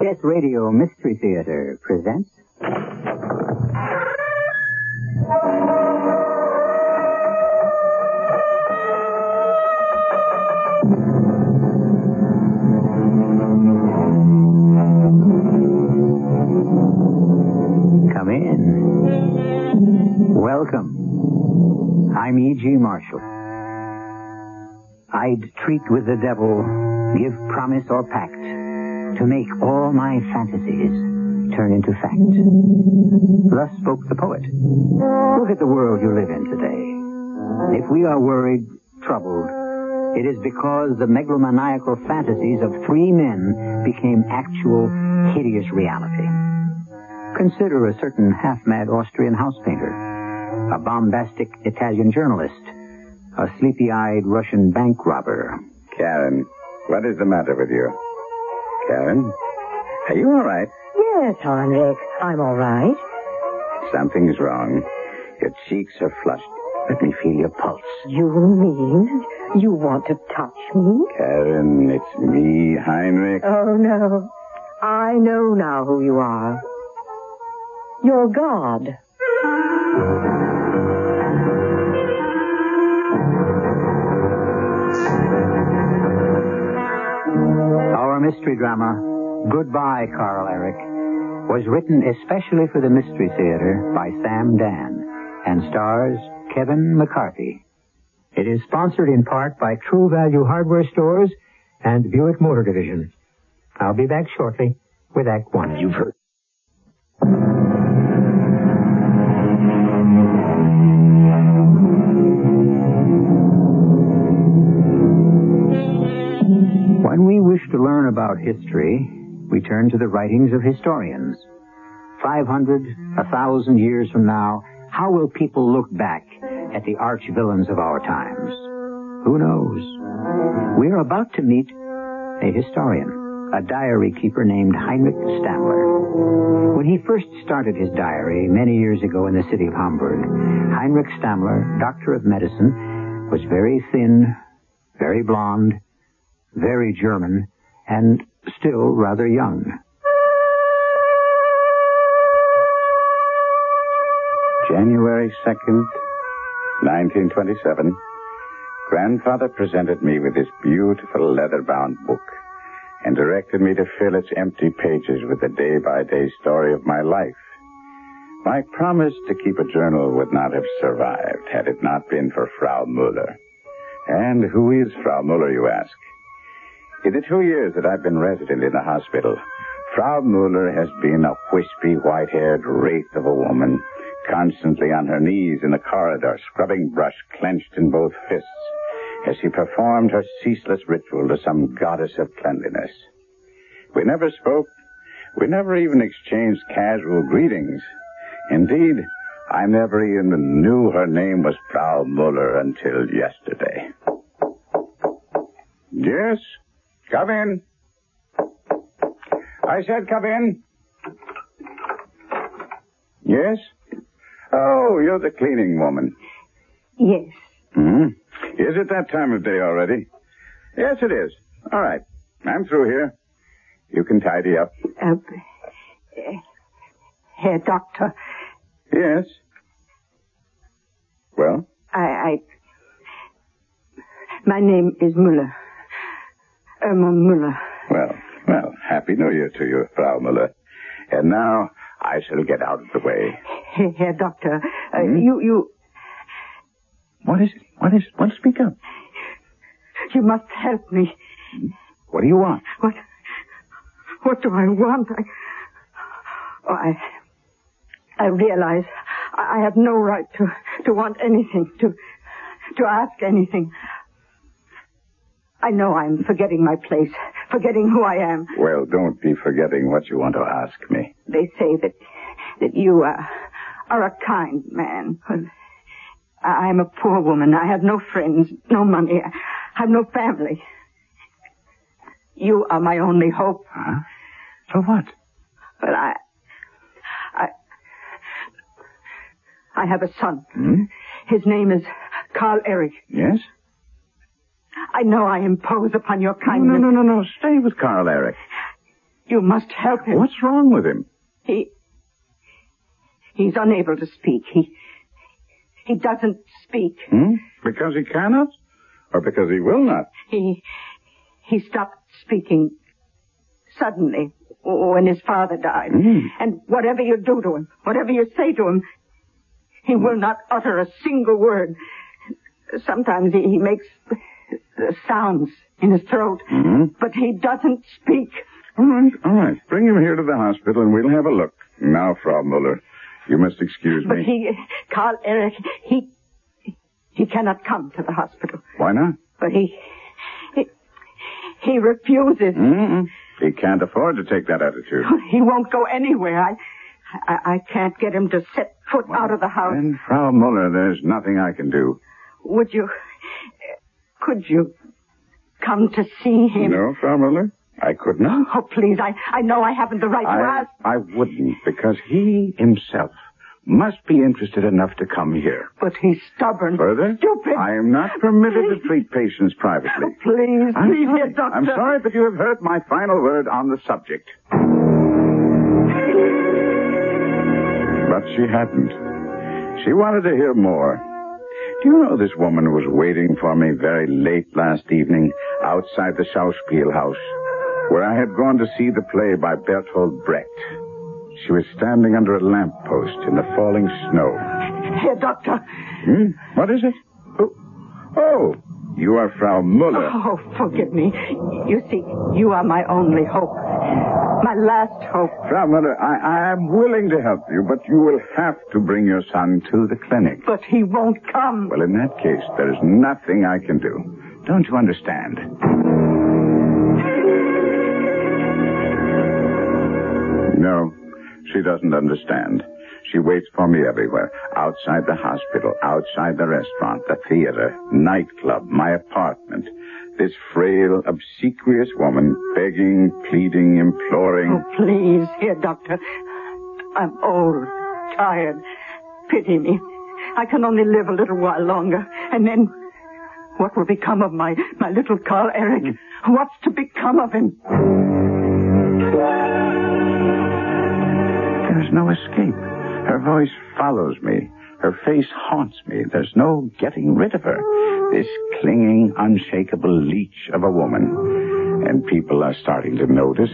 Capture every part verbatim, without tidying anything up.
Yes Radio Mystery Theater presents... Come in. Welcome. I'm E G. Marshall. I'd treat with the devil, give promise or pact, to make all my fantasies turn into fact. Thus spoke the poet. Look at the world you live in today. If we are worried, troubled, it is because the megalomaniacal fantasies of three men became actual, hideous reality. Consider a certain half-mad Austrian house painter, a bombastic Italian journalist, a sleepy-eyed Russian bank robber. Karen, what is the matter with you? Karen, are you all right? Yes, Heinrich, I'm all right. Something's wrong. Your cheeks are flushed. Let me feel your pulse. You mean you want to touch me? Karen, it's me, Heinrich. Oh, no. I know now who you are. You're God. Our mystery drama, Goodbye, Carl Eric, was written especially for the Mystery Theater by Sam Dan and stars Kevin McCarthy. It is sponsored in part by True Value Hardware Stores and Buick Motor Division. I'll be back shortly with Act One. You've heard. When we wish to learn about history, we turn to the writings of historians. Five hundred, a thousand years from now, how will people look back at the arch villains of our times? Who knows? We're about to meet a historian, a diary keeper named Heinrich Stammler. When he first started his diary many years ago in the city of Hamburg, Heinrich Stammler, doctor of medicine, was very thin, very blonde, very German, and still rather young. January second, nineteen twenty-seven, Grandfather presented me with this beautiful leather-bound book and directed me to fill its empty pages with the day-by-day story of my life. My promise to keep a journal would not have survived had it not been for Frau Muller. And who is Frau Muller, you ask? In the two years that I've been resident in the hospital, Frau Muller has been a wispy, white-haired wraith of a woman, constantly on her knees in the corridor, scrubbing brush clenched in both fists, as she performed her ceaseless ritual to some goddess of cleanliness. We never spoke. We never even exchanged casual greetings. Indeed, I never even knew her name was Frau Muller until yesterday. Yes? Come in. I said come in. Yes? Oh, you're the cleaning woman. Yes. Hmm? Is it that time of day already? Yes, it is. All right. I'm through here. You can tidy up. Uh, uh, Herr Doctor. Yes. Well? I, I... My name is Muller. Irma Muller. Well, well, Happy New Year to you, Frau Muller. And now I shall get out of the way. Herr, Herr Doctor, uh, hmm? you, you... What is it? What is it? Well, speak up. You must help me. What do you want? What... What do I want? I... Oh, I... I realize I have no right to, to want anything, to, to ask anything. I know I'm forgetting my place, forgetting who I am. Well, don't be forgetting what you want to ask me. They say that that you uh, are a kind man. Well, I'm a poor woman. I have no friends, no money. I have no family. You are my only hope. Huh? For what? But I... I... I have a son. Hmm? His name is Carl Eric. Yes? I know I impose upon your kindness. No, no, no, no. Stay with Carl Eric. You must help him. What's wrong with him? He... He's unable to speak. He... He doesn't speak. Hmm? Because he cannot? Or because he will not? He... He stopped speaking suddenly when his father died. Mm. And whatever you do to him, whatever you say to him, he will not utter a single word. Sometimes he, he makes sounds in his throat, Mm-hmm. but he doesn't speak. All right, all right. Bring him here to the hospital and we'll have a look. Now, Frau Muller, you must excuse But me. he, Carl Eric, he, he cannot come to the hospital. Why not? But he, he, he refuses. Mm-mm. He can't afford to take that attitude. He won't go anywhere. I, I, I can't get him to set foot Well, out of the house. Then, Frau Muller, there's nothing I can do. Would you, could you come to see him? No, Frau Muller, I could not. Oh, please, I, I know I haven't the right to I, ask. I wouldn't, because he himself must be interested enough to come here. But he's stubborn. Further, Stupid. I am not permitted to treat patients privately. Oh, please, I'm please, sorry. dear doctor. I'm sorry, but you have heard my final word on the subject. But she hadn't. She wanted to hear more. Do you know this woman was waiting for me very late last evening outside the Schauspielhaus, where I had gone to see the play by Bertolt Brecht. She was standing under a lamppost in the falling snow. Here, doctor. Hmm? What is it? Oh, oh, you are Frau Muller. Oh, forgive me. You see, you are my only hope. My last hope. Frau Muller, I, I am willing to help you, but you will have to bring your son to the clinic. But he won't come. Well, in that case, there is nothing I can do. Don't you understand? No, she doesn't understand. She waits for me everywhere. Outside the hospital, outside the restaurant, the theater, nightclub, my apartment. This frail, obsequious woman, begging, pleading, imploring. Oh, please, here, doctor. I'm old, tired. Pity me. I can only live a little while longer. And then, what will become of my, my little Carl Eric? What's to become of him? There's no escape. Her voice follows me. Her face haunts me. There's no getting rid of her. This clinging, unshakable leech of a woman. And people are starting to notice.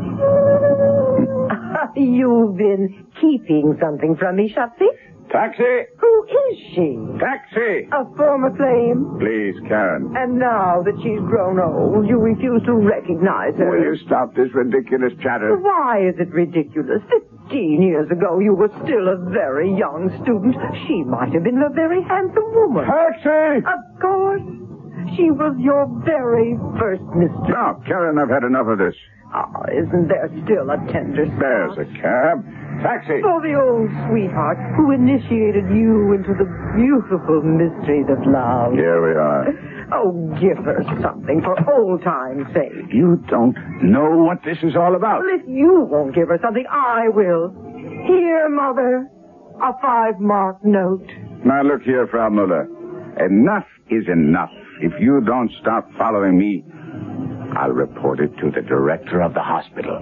You've been keeping something from me, Shopsy. Taxi! Who is she? Taxi! A former flame? Please, Karen. And now that she's grown old, you refuse to recognize her. Will you stop this ridiculous chatter? Why is it ridiculous? Fifteen years ago, you were still a very young student. She might have been a very handsome woman. Taxi! Of course. She was your very first mistress. Now, Karen, I've had enough of this. Ah, isn't there still a tender spot? There's a cab. Taxi! For the old sweetheart who initiated you into the beautiful mysteries of love. Here we are. Oh, give her something for old time's sake. You don't know what this is all about. Well, if you won't give her something, I will. Here, Mother, a five-mark note. Now, look here, Frau Muller. Enough is enough. If you don't stop following me, I'll report it to the director of the hospital.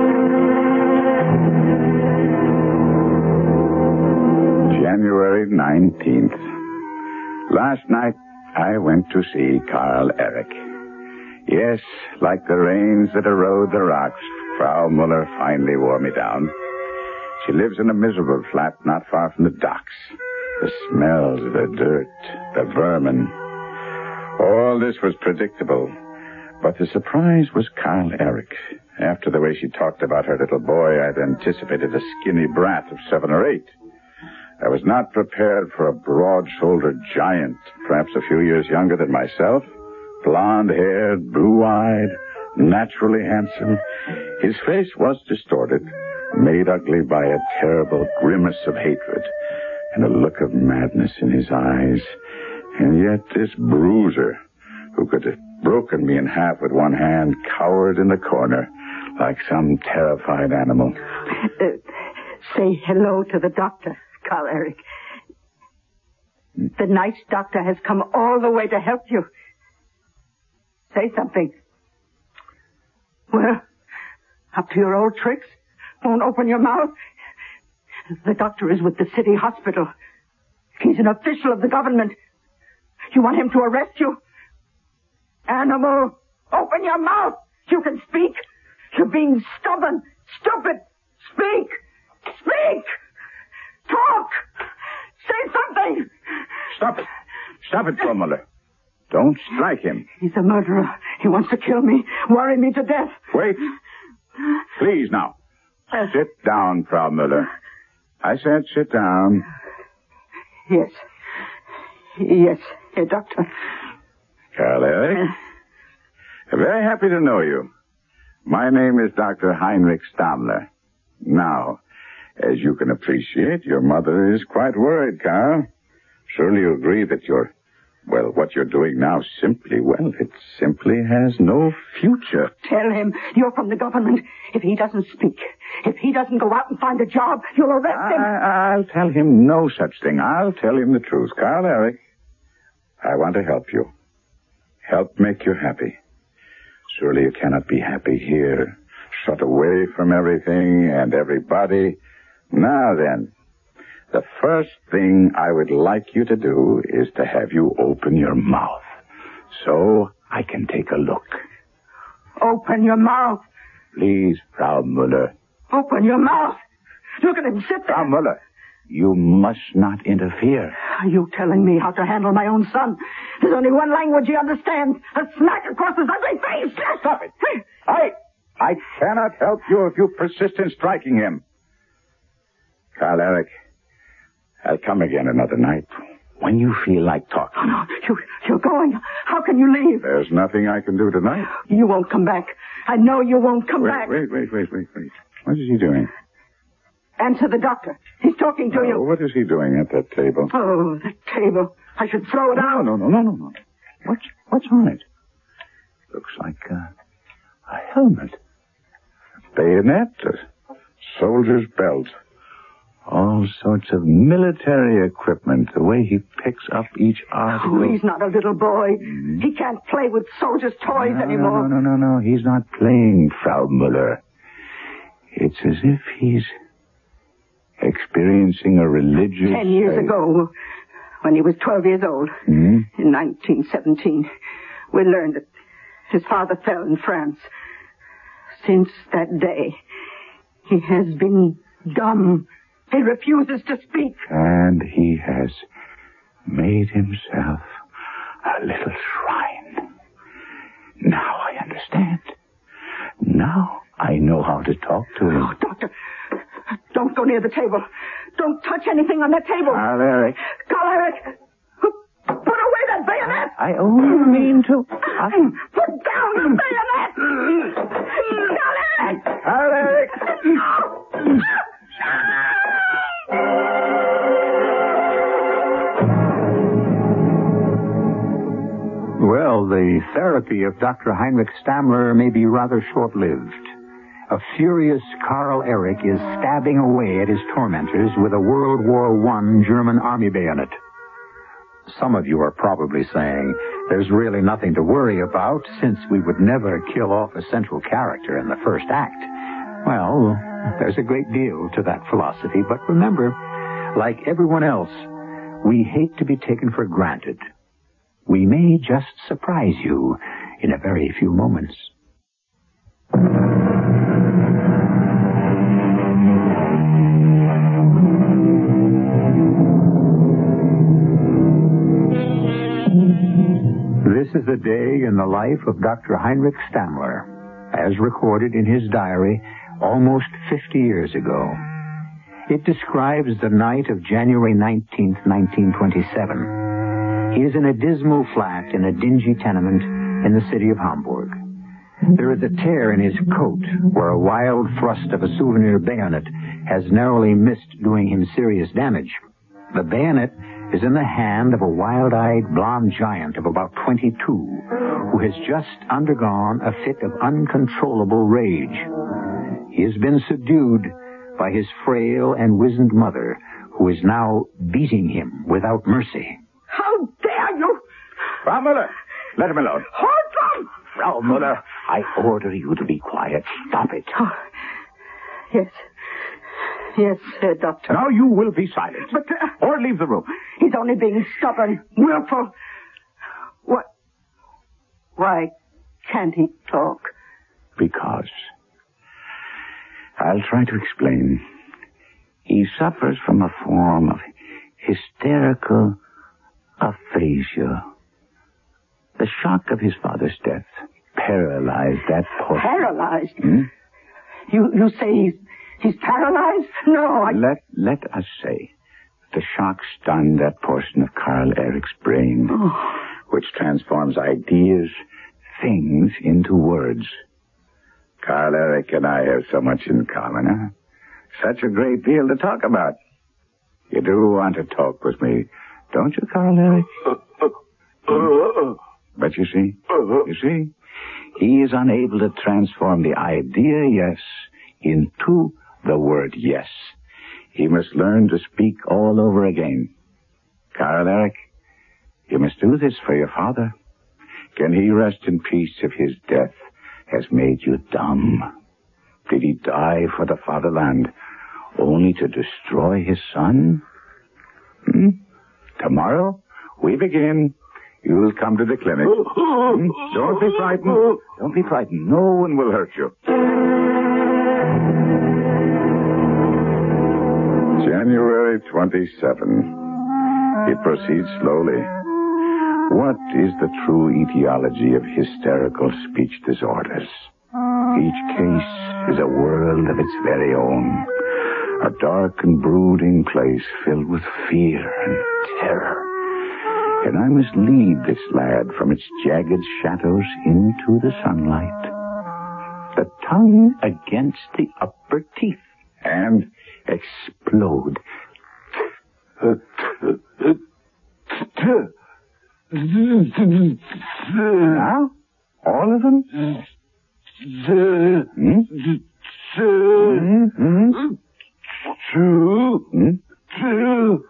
January nineteenth. Last night, I went to see Carl Eric. Yes, like the rains that erode the rocks, Frau Muller finally wore me down. She lives in a miserable flat not far from the docks. The smells, the dirt, the vermin. All this was predictable. But the surprise was Carl Eric. After the way she talked about her little boy, I'd anticipated a skinny brat of seven or eight. I was not prepared for a broad-shouldered giant, perhaps a few years younger than myself, blonde-haired, blue-eyed, naturally handsome. His face was distorted, made ugly by a terrible grimace of hatred, and a look of madness in his eyes. And yet this bruiser, who could have broken me in half with one hand, cowered in the corner like some terrified animal. Uh, say hello to the doctor, Carl Eric. The night doctor has come all the way to help you. Say something. Well, Up to your old tricks? Won't open your mouth? The doctor is with the city hospital. He's an official of the government. You want him to arrest you? Animal, open your mouth. You can speak. You're being stubborn, stupid. Speak. Speak. Talk. Say something. Stop it. Stop it, Frau Muller. Don't strike him. He's a murderer. He wants to kill me, worry me to death. Wait. Please, now. Uh, Sit down, Frau Muller. I said sit down. Yes. Yes, Herr Doctor. Karl Erich. Uh, Very happy to know you. My name is Doctor Heinrich Stammler. Now, as you can appreciate, your mother is quite worried, Karl. Surely you agree that you're, well, what you're doing now simply, well, it simply has no future. Tell him you're from the government. If he doesn't speak, if he doesn't go out and find a job, you'll arrest him. I, I'll tell him no such thing. I'll tell him the truth. Karl Erich, I want to help you. Help make you happy. Surely you cannot be happy here, shut away from everything and everybody. Now then, the first thing I would like you to do is to have you open your mouth so I can take a look. Open your mouth. Please, Frau Muller. Open your mouth. Look at him sit there. Frau Muller, you must not interfere. Are you telling me how to handle my own son? There's only one language he understands. A smack across his ugly face. Stop it. I, I cannot help you if you persist in striking him. Karl Erich, I'll come again another night when you feel like talking. Oh, no, you, you're going. How can you leave? There's nothing I can do tonight. You won't come back. I know you won't come wait, back. Wait, wait, wait, wait, wait. What is he doing? Answer the doctor. He's talking to Oh, you. what is he doing at that table? Oh, the table. I should throw it out. No, no, no, no, no. What's, what's on it? Looks like uh, a helmet. A bayonet. A soldier's belt. All sorts of military equipment. The way he picks up each article. Oh, he's not a little boy. Mm. He can't play with soldiers' toys no, anymore. No, no, no, no. He's not playing, Frau Muller. It's as if he's experiencing a religious... Ten years faith. ago, when he was twelve years old, Mm? in nineteen seventeen, we learned that his father fell in France. Since that day, he has been dumb. He refuses to speak. And he has made himself a little shrine. Now I understand. Now I know how to talk to him. Oh, doctor, don't go near the table. Don't touch anything on that table. Karl Erich. Karl Erich, put away that bayonet. I only mean to... I... Put down the bayonet. Karl Erich. Karl Erich. No. Well, the therapy of Doctor Heinrich Stammler may be rather short-lived. A furious Karl Erich is stabbing away at his tormentors with a World War One German army bayonet. Some of you are probably saying, there's really nothing to worry about since we would never kill off a central character in the first act. Well, there's a great deal to that philosophy, but remember, like everyone else, we hate to be taken for granted. We may just surprise you in a very few moments. This is a day in the life of Doctor Heinrich Stammler, as recorded in his diary almost fifty years ago. It describes the night of January nineteenth, nineteen twenty-seven. He is in a dismal flat in a dingy tenement in the city of Hamburg. There is a tear in his coat where a wild thrust of a souvenir bayonet has narrowly missed doing him serious damage. The bayonet is in the hand of a wild-eyed blonde giant of about twenty-two who has just undergone a fit of uncontrollable rage. He has been subdued by his frail and wizened mother, who is now beating him without mercy. How dare you? Frau Muller, let him alone. Hold them! Frau Muller, I order you to be quiet. Stop it. Oh, yes. Yes, uh, Doctor. Now you will be silent. But... Uh, or leave the room. He's only being stubborn, willful. What? Why can't he talk? Because. I'll try to explain. He suffers from a form of hysterical aphasia. The shock of his father's death paralyzed that portion. Paralyzed? Hmm? You you say he's, he's paralyzed? No, I... Let, let us say the shock stunned that portion of Carl Eric's brain, oh. which transforms ideas, things, into words. Carl Eric and I have so much in common, huh? Such a great deal to talk about. You do want to talk with me, don't you, Carl Eric? But you see, you see, he is unable to transform the idea yes into the word yes. He must learn to speak all over again. Carl Eric, you must do this for your father. Can he rest in peace if his death has made you dumb? Did he die for the fatherland only to destroy his son? Hmm? Tomorrow we begin. You'll come to the clinic. Hmm? Don't be frightened. Don't be frightened. No one will hurt you. January twenty-seventh. He proceeds slowly. What is the true etiology of hysterical speech disorders? Each case is a world of its very own. A dark and brooding place filled with fear and terror. And I must lead this lad from its jagged shadows into the sunlight. The tongue against the upper teeth. And explode. Now? All of them? Hmm? Hmm? Two. Hmm? Two.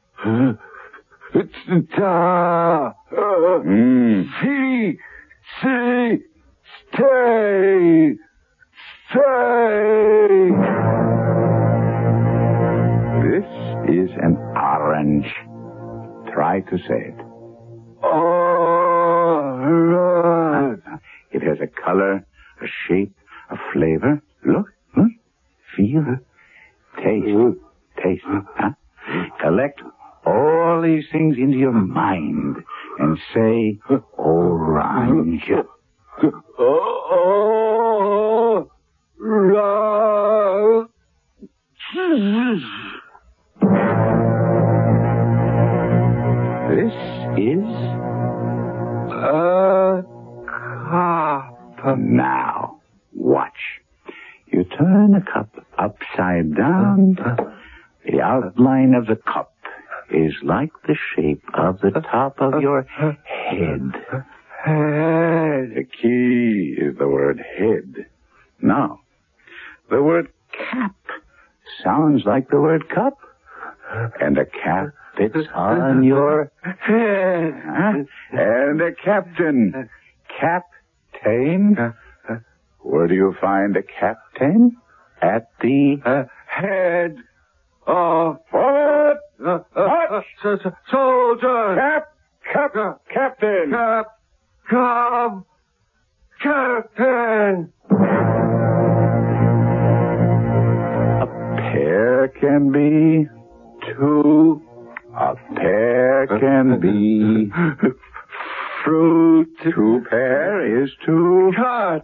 Ta. Hmm. See. See. Stay. Stay. This is an orange. Try to say it. Orange. It has a color, a shape, a flavor. Look, look, feel, taste, taste. Huh? Collect all these things into your mind and say orange. Orange. This is a cup. Now, watch. You turn the cup upside down. The outline of the cup is like the shape of the top of your head. Head. The key is the word head. Now, the word cap sounds like the word cup. And a cap fits on your head. Huh? And a captain. Captain. Where do you find a captain? At the uh, head of what? Uh, uh, soldier. Cap. Cap. Uh, captain. Cap. Cap. Captain. A pear can be two. A pear can be fruit. Two pear is to cut.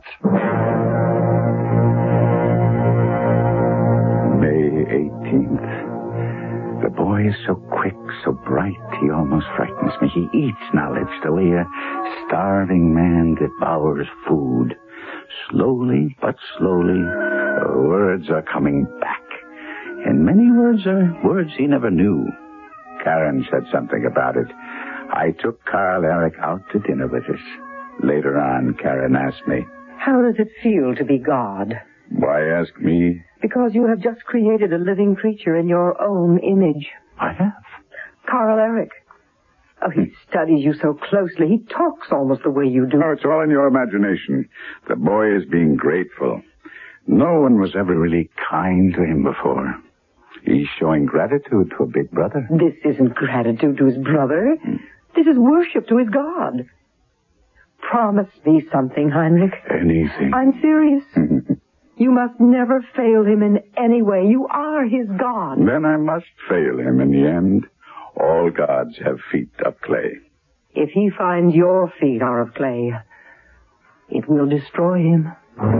May eighteenth. The boy is so quick, so bright, he almost frightens me. He eats knowledge the way a starving man devours food. Slowly, but slowly, words are coming back. And many words are words he never knew. Karen said something about it. I took Carl Eric out to dinner with us. Later on, Karen asked me, how does it feel to be God? Why ask me? Because you have just created a living creature in your own image. I have. Carl Eric. Oh, he studies you so closely. He talks almost the way you do. Oh, it's all in your imagination. The boy is being grateful. No one was ever really kind to him before. He's showing gratitude to a big brother. This isn't gratitude to his brother. Hmm. This is worship to his God. Promise me something, Heinrich. Anything. I'm serious. You must never fail him in any way. You are his God. Then I must fail him in the end. All gods have feet of clay. If he finds your feet are of clay, it will destroy him.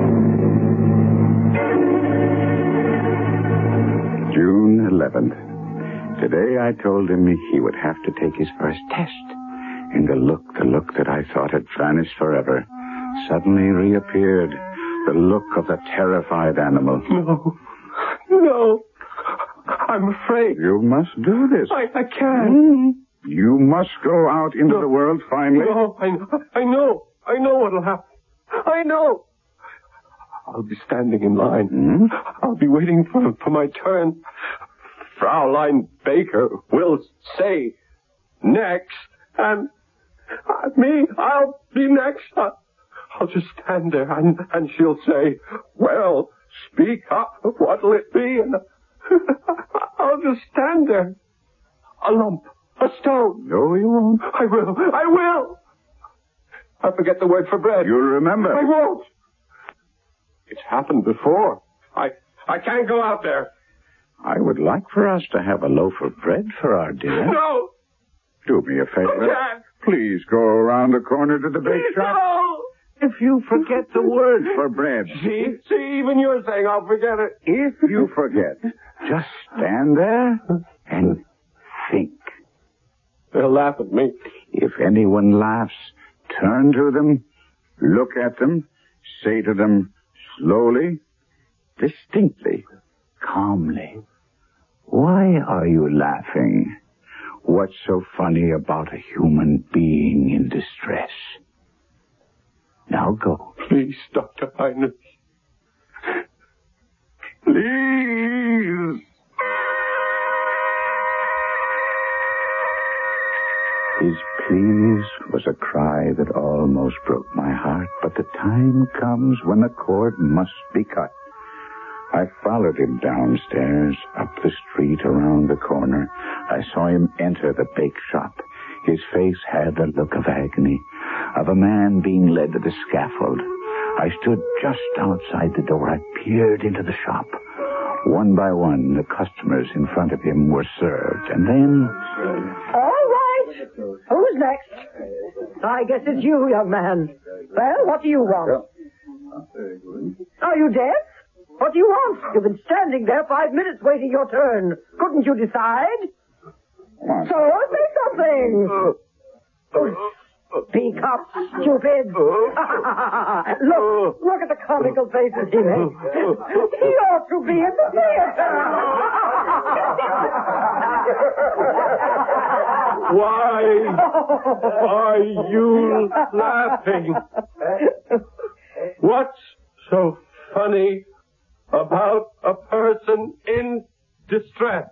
June eleventh. Today I told him he would have to take his first test. And the look, the look that I thought had vanished forever, suddenly reappeared. The look of the terrified animal. No. No. I'm afraid. You must do this. I, I can't. You must go out into no. the world finally. No, I know. I know. I know what'll happen. I know. I'll be standing in line. Hmm? I'll be waiting for, for my turn. Fraulein Baker will say next, and uh, me, I'll be next. Uh, I'll just stand there, and, and she'll say, well, speak up. What'll it be? And I'll just stand there. A lump. A stone. No, you won't. I will. I will. I forget the word for bread. You'll remember. I won't. It's happened before. I I can't go out there. I would like for us to have a loaf of bread for our dinner. No. Do me a favor. I can't. Please go around the corner to the bake shop. No. If you forget the word for bread. See? See, even you're saying I'll forget it. If you forget, just stand there and think. They'll laugh at me. If anyone laughs, turn to them, look at them, say to them slowly, distinctly, calmly, why are you laughing? What's so funny about a human being in distress? Now go. Please, Doctor Heinrich. Please. His please was a cry that almost broke my heart, but the time comes when the cord must be cut. I followed him downstairs, up the street, around the corner. I saw him enter the bake shop. His face had the look of agony, of a man being led to the scaffold. I stood just outside the door. I peered into the shop. One by one, the customers in front of him were served, and then... All right. Who's next? I guess it's you, young man. Well, what do you want? Are you deaf? What do you want? You've been standing there five minutes waiting your turn. Couldn't you decide? So, say something. Speak up, stupid. Look, look at the comical faces he makes. He ought to be in the theater. Why are you laughing? What's so funny about a person in distress?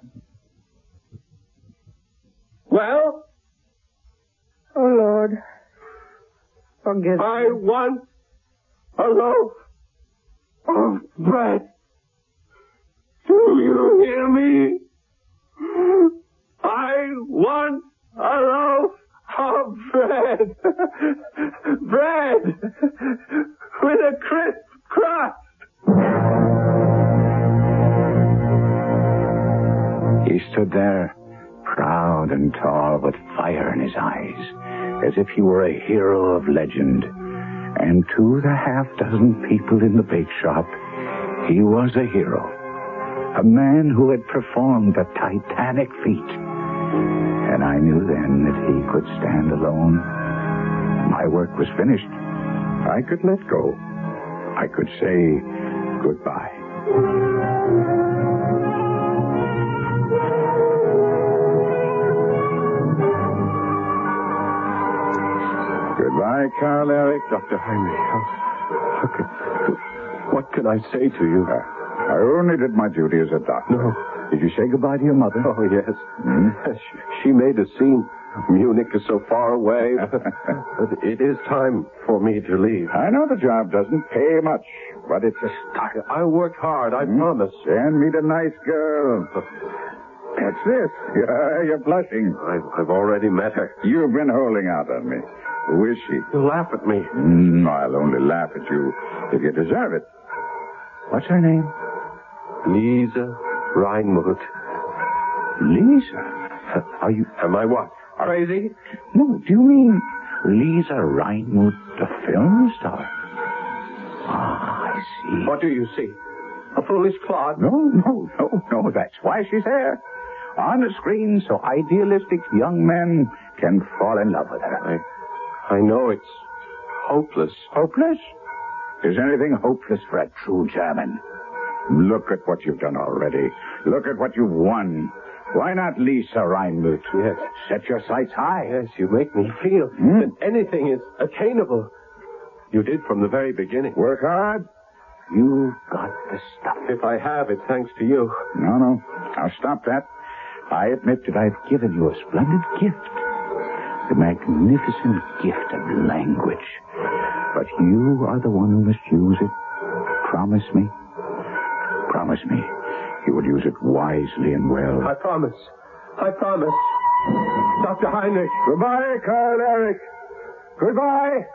Well? Oh, Lord. Forgive I me. want a loaf of bread. Do you hear me? I want a loaf of bread. Bread with a crisp crust. He stood there, proud and tall, with fire in his eyes, as if he were a hero of legend. And to the half dozen people in the bake shop, he was a hero. A man who had performed a titanic feat. And I knew then that he could stand alone. My work was finished. I could let go. I could say goodbye. Goodbye, Carl Eric. Doctor Heinrich, how, how can, what can I say to you? Uh, I only did my duty as a doctor. No. Did you say goodbye to your mother? Oh, yes. Hmm? She, she made a scene. Munich is so far away. But it is time for me to leave. I know the job doesn't pay much, but it's a start. I worked hard, I Hmm? promise. And meet a nice girl. What's this? Yeah, you're blushing. I've, I've already met her. You've been holding out on me. Who is she? You laugh at me. Mm, I'll only laugh at you if you deserve it. What's her name? Lisa Reinmuth. Lisa? Are you... Am I what? Crazy? No, do you mean Lisa Reinmuth, the film star? Ah, I see. What do you see? A foolish clod? No, no, no, no. That's why she's there. On the screen, so idealistic young men can fall in love with her. I, I know it's hopeless. Hopeless? Is anything hopeless for a true German? Look at what you've done already. Look at what you've won. Why not Lisa Reinmuth? Yes. Set your sights high. Yes, you make me feel Hmm? that anything is attainable. You did from the very beginning. Work hard. You've got the stuff. If I have, it's thanks to you. No, no. I'll stop that. I admit that I've given you a splendid gift. The magnificent gift of language. But you are the one who must use it. Promise me. Promise me you will use it wisely and well. I promise. I promise. Doctor Heinrich. Goodbye, Carl Eric. Goodbye.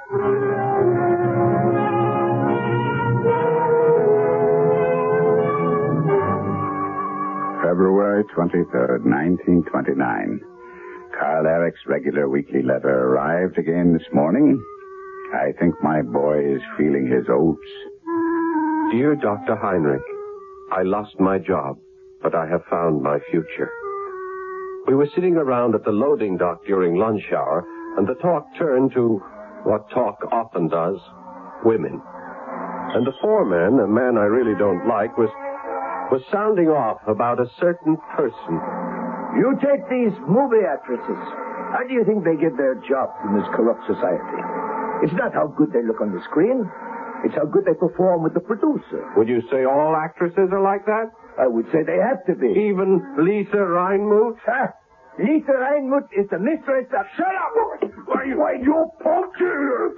February twenty-third, nineteen twenty-nine. Carl Eric's regular weekly letter arrived again this morning. I think my boy is feeling his oats. Dear Doctor Heinrich, I lost my job, but I have found my future. We were sitting around at the loading dock during lunch hour, and the talk turned to what talk often does, women. And the foreman, a man I really don't like, was was sounding off about a certain person. You take these movie actresses. How do you think they get their jobs in this corrupt society? It's not how good they look on the screen. It's how good they perform with the producer. Would you say all actresses are like that? I would say they have to be. Even Lisa Reinmuth? Ah, Lisa Reinmuth is the mistress of... Shut up! Why, why you punk you?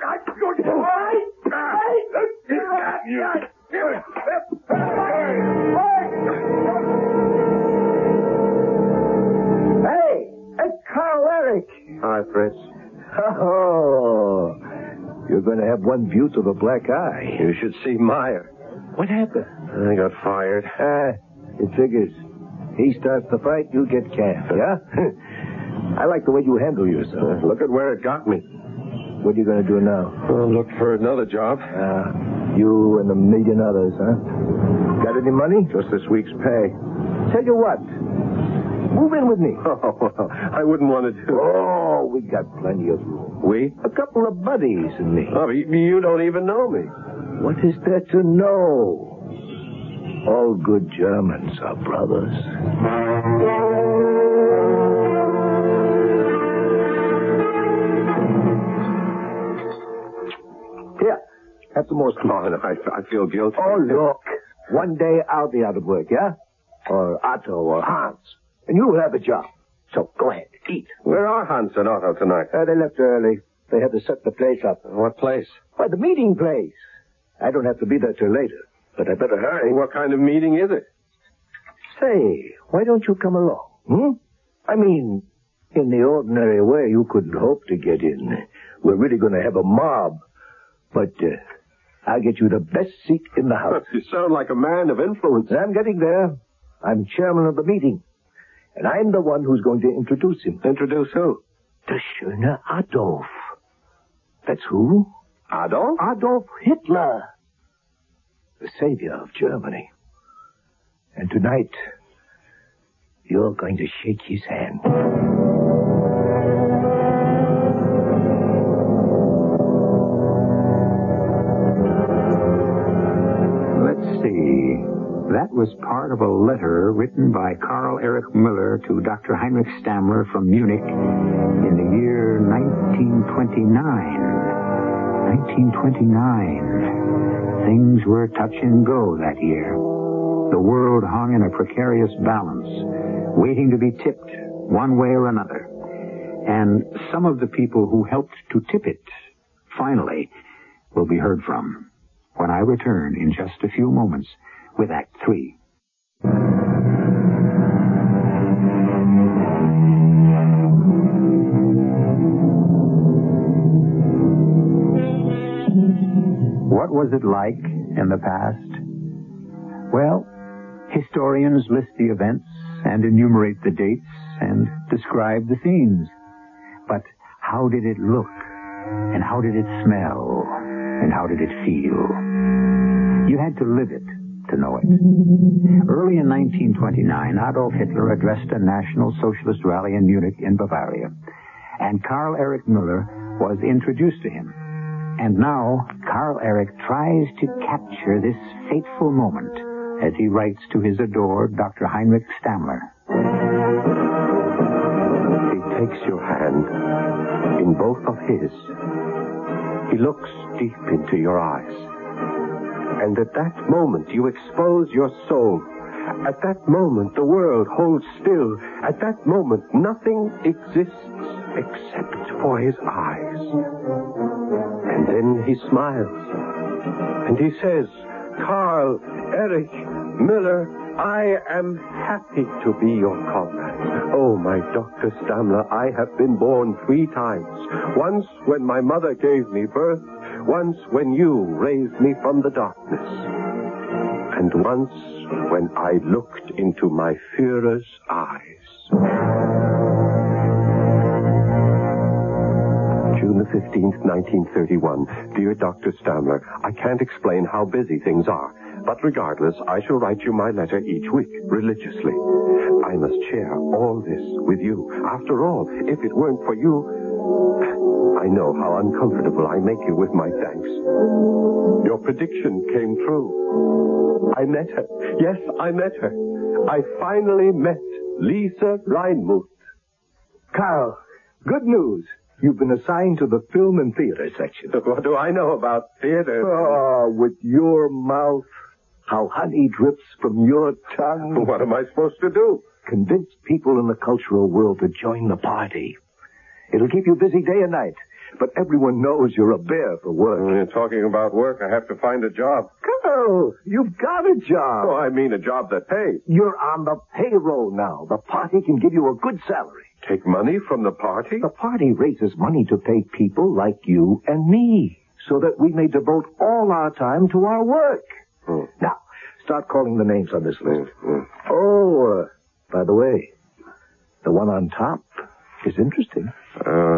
Hey, it's Carl Eric. Hi, Fritz. Oh, you're going to have one beaut of a black eye. You should see Meyer. What happened? I got fired. Ah, it figures. He starts the fight, you get canned, yeah? I like the way you handle yourself. Uh, look at where it got me. What are you going to do now? I'll look for another job. Uh, you and a million others, huh? Got any money? Just this week's pay. Tell you what. Move in with me. Oh, well, I wouldn't want to do it. Oh, we got plenty of room. We? A couple of buddies and me. Oh, you, you don't even know me. What is there to know? All good Germans are brothers. Here, have some more. Come on, I, I feel guilty. Oh, look. One day I'll be out of work, yeah? Or Otto or Hans. And you'll have a job. So go ahead, eat. Where are Hans and Otto tonight? Uh, they left early. They had to set the place up. What place? Why, the meeting place. I don't have to be there till later. But I better hurry. What kind of meeting is it? Say, why don't you come along? Hmm? I mean, in the ordinary way, you couldn't hope to get in. We're really going to have a mob. But uh, I'll get you the best seat in the house. You sound like a man of influence. I'm getting there. I'm chairman of the meeting. And I'm the one who's going to introduce him. Introduce who? The Schöne Adolf. That's who? Adolf? Adolf Hitler. The savior of Germany. And tonight, you're going to shake his hand. Let's see. That was part of a letter written by Carl Eric Müller to Doctor Heinrich Stammler from Munich in the year nineteen twenty-nine. nineteen twenty-nine. Things were touch and go that year. The world hung in a precarious balance, waiting to be tipped one way or another. And some of the people who helped to tip it, finally, will be heard from when I return in just a few moments with Act Three. What was it like in the past? Well, historians list the events and enumerate the dates and describe the scenes. But how did it look? And how did it smell? And how did it feel? You had to live it to know it. Early in nineteen twenty-nine, Adolf Hitler addressed a National Socialist rally in Munich in Bavaria, and Karl Erich Müller was introduced to him. And now, Karl Erich tries to capture this fateful moment as he writes to his adored Doctor Heinrich Stammler. He takes your hand in both of his. He looks deep into your eyes. And at that moment, you expose your soul. At that moment, the world holds still. At that moment, nothing exists except for his eyes. And then he smiles. And he says, Karl Erich Müller, I am happy to be your comrade. Oh, my Doctor Stammler, I have been born three times. Once when my mother gave me birth, once when you raised me from the darkness, and once when I looked into my Führer's eyes. June the fifteenth, nineteen thirty-one. Dear Doctor Stammler, I can't explain how busy things are. But regardless, I shall write you my letter each week, religiously. I must share all this with you. After all, if it weren't for you, I know how uncomfortable I make you with my thanks. Your prediction came true. I met her. Yes, I met her. I finally met Lisa Reinmuth. Carl, good news. You've been assigned to the film and theater section. What do I know about theater? Oh, with your mouth. How honey drips from your tongue. What am I supposed to do? Convince people in the cultural world to join the party. It'll keep you busy day and night, but everyone knows you're a bear for work. When you're talking about work, I have to find a job. Carl, you've got a job. Oh, I mean a job that pays. You're on the payroll now. The party can give you a good salary. Take money from the party? The party raises money to pay people like you and me, so that we may devote all our time to our work. Hmm. Now, start calling the names on this list. Hmm. Oh, uh, by the way, the one on top is interesting. Uh,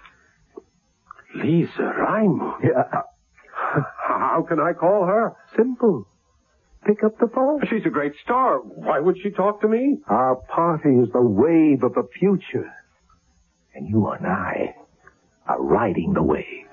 Lisa Reinmuth. Yeah. How can I call her? Simple. Pick up the phone. She's a great star. Why would she talk to me? Our party is the wave of the future. And you and I are riding the wave.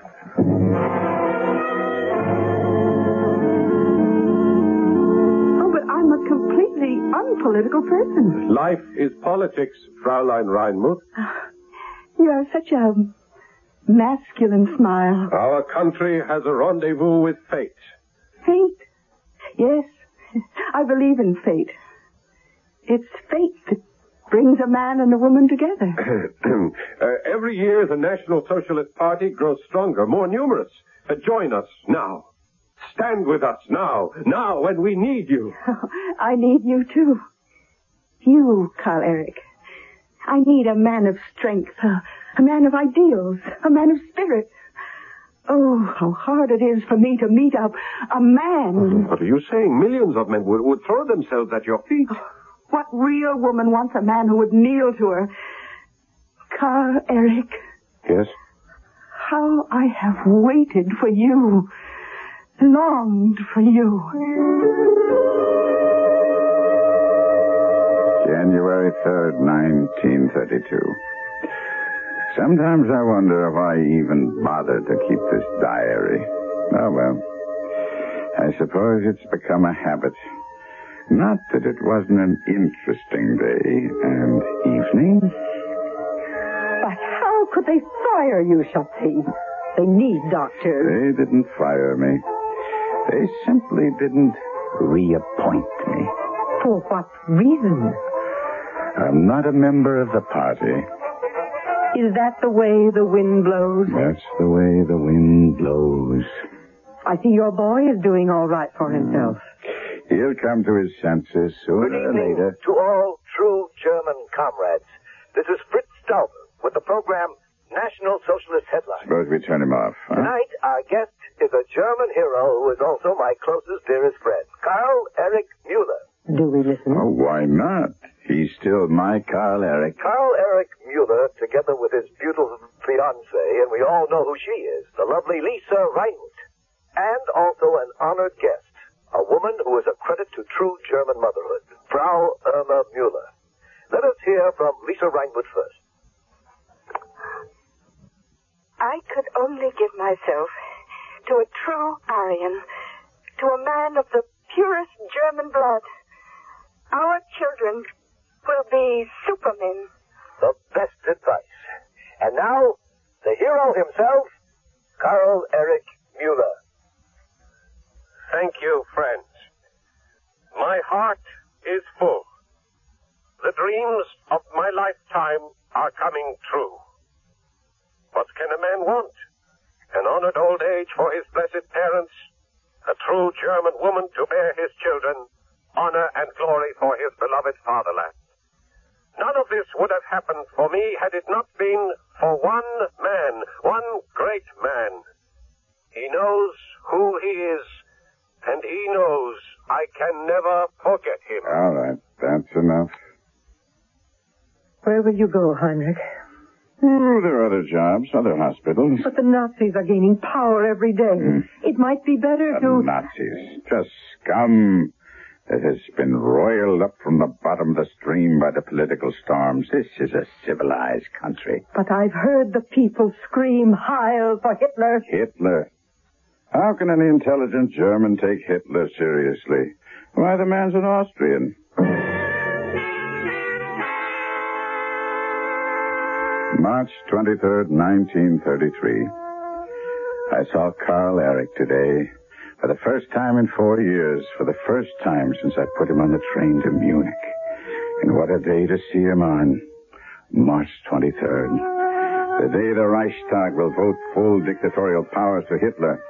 Oh, but I'm a completely unpolitical person. Life is politics, Fraulein Reinmuth. You have such a masculine smile. Our country has a rendezvous with fate. Fate? Yes, I believe in fate. It's fate that brings a man and a woman together. uh, every year, the National Socialist Party grows stronger, more numerous. Uh, join us now. Stand with us now. Now, when we need you. Oh, I need you, too. You, Karl Erich. I need a man of strength, a, a man of ideals, a man of spirit. Oh, how hard it is for me to meet up a man. What are you saying? Millions of men would, would throw themselves at your feet. Oh, what real woman wants a man who would kneel to her? Karl Erich. Yes? How I have waited for you, longed for you. January third, nineteen thirty-two. Sometimes I wonder if I even bothered to keep this diary. Oh, well. I suppose it's become a habit. Not that it wasn't an interesting day and evening. But how could they fire you, Chappie? They need doctors. They didn't fire me. They simply didn't reappoint me. For what reason? I'm not a member of the party. Is that the way the wind blows? That's the way the wind blows. I see your boy is doing all right for himself. He'll come to his senses sooner Good or evening later. to all true German comrades. This is Fritz Stauber with the program National Socialist Headlines. Suppose we turn him off, huh? Tonight, our guest is a German hero who is also my closest, dearest friend, Karl Erich Mueller. Do we listen? Oh, why not? He's still my Karl Erich. Karl Erich Mueller, together with his beautiful fiancée, and we all know who she is, the lovely Lisa Reinhut, and also an honored guest, a woman who is a credit to true German motherhood, Frau Irma Mueller. Let us hear from Lisa Reinhut first. I could only give myself to a true Aryan, to a man of the purest German blood. Our children will be supermen. The best advice. And now, the hero himself, Karl Erich Mueller. Thank you, friends. My heart is full. The dreams of my lifetime are coming true. What can a man want? An honored old age for his blessed parents, a true German woman to bear his children, honor and glory for his beloved fatherland. None of this would have happened for me had it not been for one man, one great man. He knows who he is, and he knows I can never forget him. All right, that's enough. Where will you go, Heinrich? Oh, there are other jobs, other hospitals. But the Nazis are gaining power every day. Mm. It might be better The to... Nazis. Just scum that has been roiled up from the bottom of the stream by the political storms. This is a civilized country. But I've heard the people scream Heil for Hitler. Hitler. How can any intelligent German take Hitler seriously? Why, the man's an Austrian. March twenty-third, nineteen thirty-three. I saw Karl Erich today for the first time in four years, for the first time since I put him on the train to Munich. And what a day to see him on. March twenty-third. The day the Reichstag will vote full dictatorial powers to Hitler.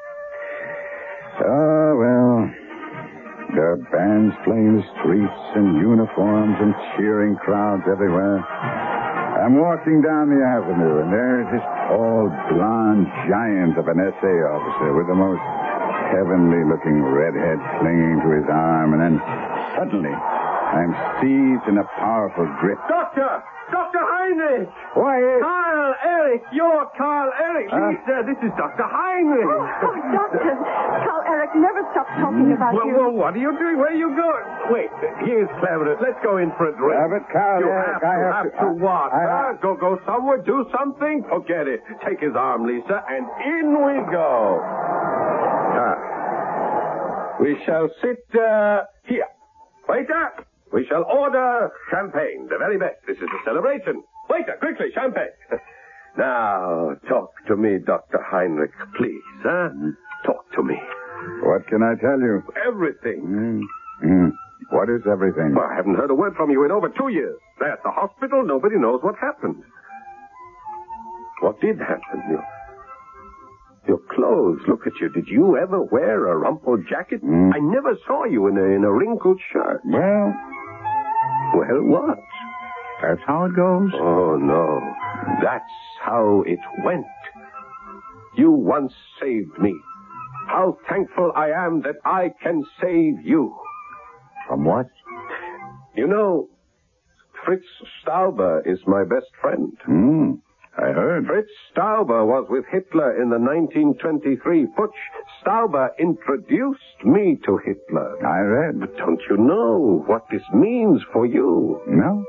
Oh, well, there are bands playing the streets and uniforms and cheering crowds everywhere. I'm walking down the avenue, and there's this tall, blonde giant of an S A officer with the most heavenly-looking redhead clinging to his arm, and then suddenly I'm seized in a powerful grip. Doctor! Doctor Heinrich! Why, it's... Karl Erich! You're Karl Erich! Huh? Lisa, this is Doctor Heinrich! Oh, oh, Doctor, Karl Erich never stops talking about well, you. well, what are you doing? Where are you going? Wait, here's Clarence. Let's go in for a drink. Yeah, but Karl you Erich, have to, I have have to... to what? I, I, huh? Go, go somewhere, do something? Forget it. Take his arm, Lisa, and in we go. Ah. We shall sit uh, here. Waiter, we shall order champagne, the very best. This is a celebration. Waiter, quickly, champagne. Now, talk to me, Doctor Heinrich, please, huh? Talk to me. What can I tell you? Everything. Mm. Mm. What is everything? Well, I haven't heard a word from you in over two years. There at the hospital, nobody knows what happened. What did happen? Your, your clothes, look at you. Did you ever wear a rumpled jacket? Mm. I never saw you in a, in a wrinkled shirt. Well, Well, what? that's how it goes. Oh, no. That's how it went. You once saved me. How thankful I am that I can save you. From what? You know, Fritz Stauber is my best friend. Hmm. I heard. Fritz Stauber was with Hitler in the nineteen twenty-three putsch. Stauber introduced me to Hitler. I read. But don't you know what this means for you? No?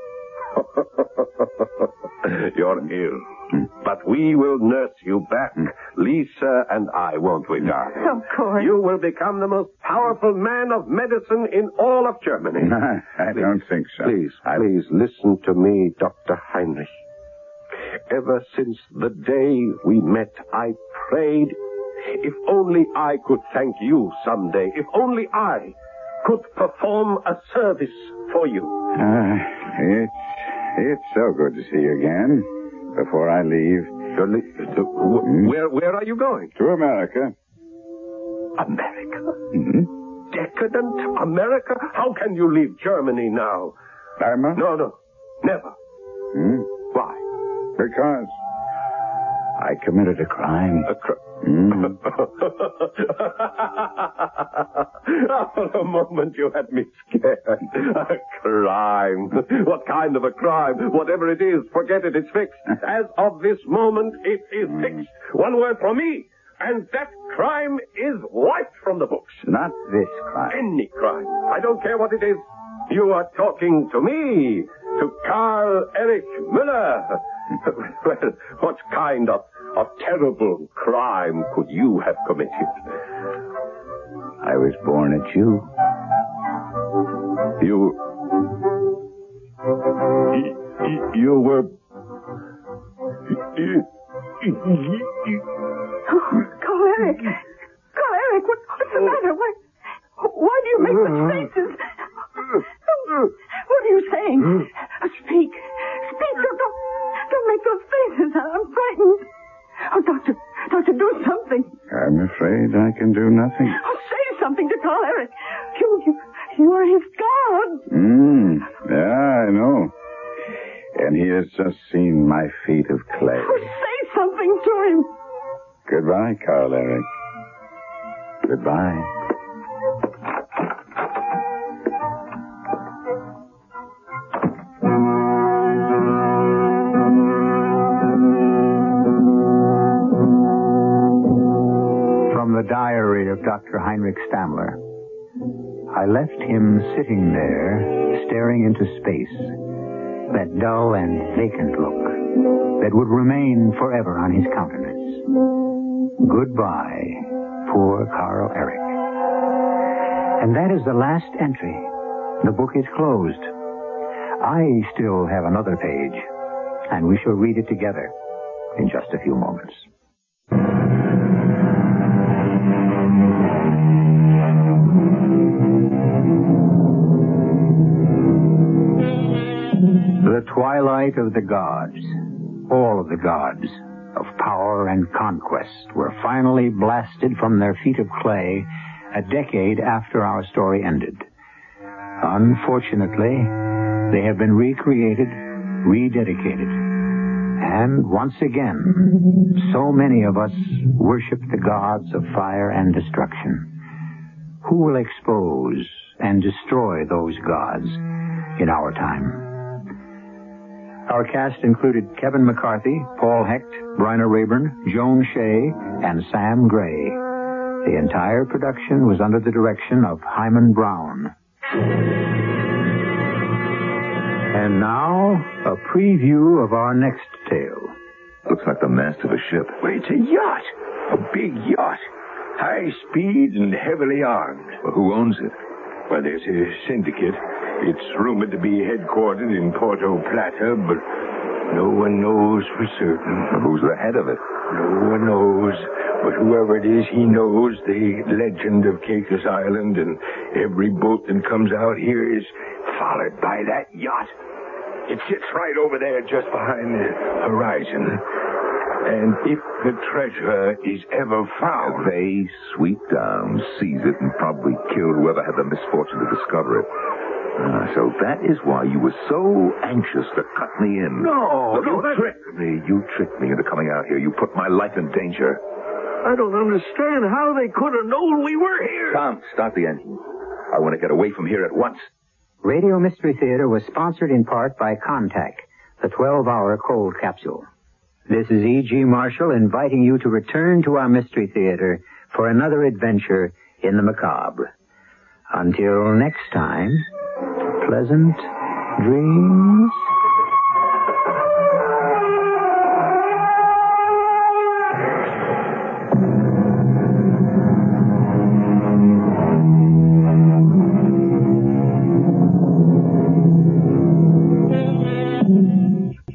You're ill. But we will nurse you back. Lisa and I, won't we, darling? Of course. You will become the most powerful man of medicine in all of Germany. I don't think so. Please, I... please listen to me, Doctor Heinrich. Ever since the day we met, I prayed, if only I could thank you someday, if only I could perform a service for you. Uh, it's, it's so good to see you again. before I leave. You're li- to, wh- Hmm? Where where are you going? To America. America? Hmm? Decadent America? How can you leave Germany now? Irma? No, no. Never. Hmm? Why? Because I committed a crime. A cr- Hmm? For a moment you had me scared. A crime. What kind of a crime? Whatever it is, forget it. It's fixed. As of this moment, it is fixed. One word from me, and that crime is wiped from the books. Not this crime. Any crime. I don't care what it is. You are talking to me, to Karl Erich Müller. Well, what kind of, of terrible crime could you have committed? I was born a Jew. You... You, you were... You, Oh, Carl Eric. Carl Eric, what, what's the matter? Why, why do you make such faces? What are you saying? Speak. Speak. Don't, don't, don't make those faces. I'm frightened. Oh, doctor, doctor, do something. I'm afraid I can do nothing. Oh, say something to Carl Eric. You, you, you are his God. Hmm. Yeah, I know. And he has just seen my feet of clay. Oh, say something to him. Goodbye, Karl Eric. Goodbye. From the diary of Doctor Heinrich Stammler. I left him sitting there, staring into space, that dull and vacant look that would remain forever on his countenance. Goodbye, poor Karl Eric. And that is the last entry. The book is closed. I still have another page, and we shall read it together in just a few moments. The twilight of the gods, all of the gods of power and conquest, were finally blasted from their feet of clay a decade after our story ended. Unfortunately, they have been recreated, rededicated. And once again, so many of us worship the gods of fire and destruction. Who will expose and destroy those gods in our time? Our cast included Kevin McCarthy, Paul Hecht, Bryna Rayburn, Joan Shea, and Sam Gray. The entire production was under the direction of Hyman Brown. And now, a preview of our next tale. Looks like the mast of a ship. Well, it's a yacht. A big yacht. High speed and heavily armed. Well, who owns it? Well, there's a syndicate. It's rumored to be headquartered in Porto Plata, but no one knows for certain. Well, who's the head of it? No one knows. But whoever it is, he knows the legend of Caicos Island, and every boat that comes out here is followed by that yacht. It sits right over there just behind the horizon. And if the treasure is ever found... They sweep down, seize it, and probably kill whoever had the misfortune to discover it. Ah, so that is why you were so anxious to cut me in. No, Look, no, you that... tricked me. You tricked me into coming out here. You put my life in danger. I don't understand how they could have known we were here. Tom, start the engine. I want to get away from here at once. Radio Mystery Theater was sponsored in part by Contact, the twelve-hour cold capsule. This is E G. Marshall inviting you to return to our Mystery Theater for another adventure in the macabre. Until next time, pleasant dreams.